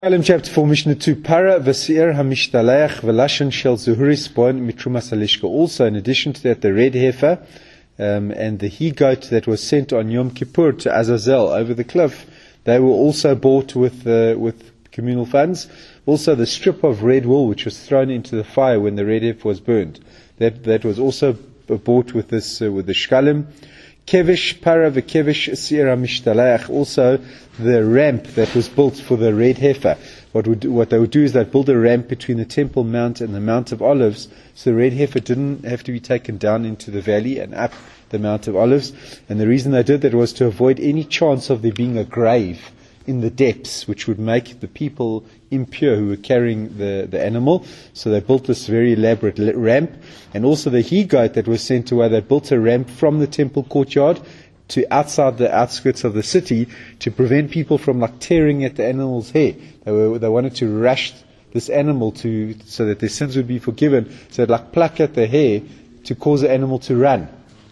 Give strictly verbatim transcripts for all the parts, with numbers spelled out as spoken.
Elam chapter four, Mishnah two. Para v'se'er hamishtalech v'lashan shel zuhuris boin mitrumas halishka. Also, in addition to that, the red heifer um, and the he-goat that was sent on Yom Kippur to Azazel over the cliff, they were also bought with uh, with communal funds. Also, the strip of red wool which was thrown into the fire when the red heifer was burned, that that was also bought with this uh, with the shkalim. Kevish para v'kevish se'er hamishtalech. Also, the ramp that was built for the red heifer. What would what they would do is they'd build a ramp between the Temple Mount and the Mount of Olives, so the red heifer didn't have to be taken down into the valley and up the Mount of Olives. And the reason they did that was to avoid any chance of there being a grave in the depths, which would make the people impure who were carrying the, the animal. So they built this very elaborate ramp. And also the he-goat that was sent away, they built a ramp from the temple courtyard to outside the outskirts of the city to prevent people from like tearing at the animal's hair. They were, they wanted to rush this animal to so that their sins would be forgiven. So they'd like pluck at the hair to cause the animal to run.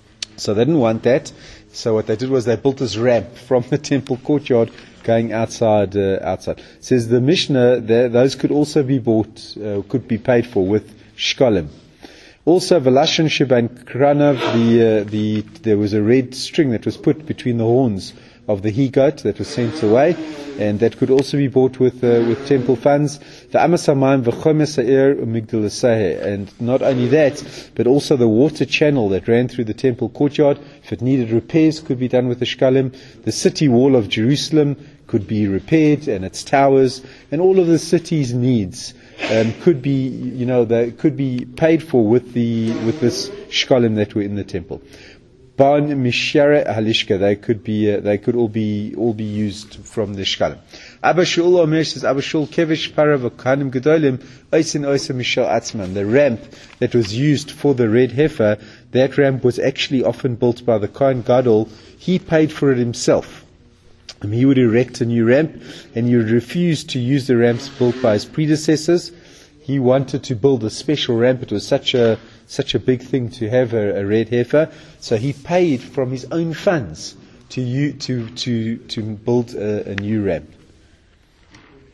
So they didn't want that. So what they did was they built this ramp from the temple courtyard going outside. Uh, outside. Says the Mishnah, those could also be bought, uh, could be paid for with shkalim. Also, Velashan Shiban Kranav, the, uh, the, there was a red string that was put between the horns of the he-goat that was sent away, and that could also be bought with, uh, with temple funds. The Amasamayim V'chomes Ha'er Migdal Asaheh. And not only that, but also the water channel that ran through the temple courtyard, if it needed repairs, could be done with the shkalim. The city wall of Jerusalem could be repaired, and its towers, and all of the city's needs Um, could be, you know, they could be paid for with the with this shkalim that were in the temple. Ban mishare halishka, they could be, uh, they could all be all be used from the shkalim. Abba Shaul Omer says, Abba Shaul kevish para v'kanim gedolim oisin oisin mishal atzman. The ramp that was used for the red heifer, that ramp was actually often built by the Kohen Gadol. He paid for it himself. Um, he would erect a new ramp, and he would refuse to use the ramps built by his predecessors. He wanted to build a special ramp. It was such a such a big thing to have a, a red heifer, so he paid from his own funds to you to to to build a, a new ramp.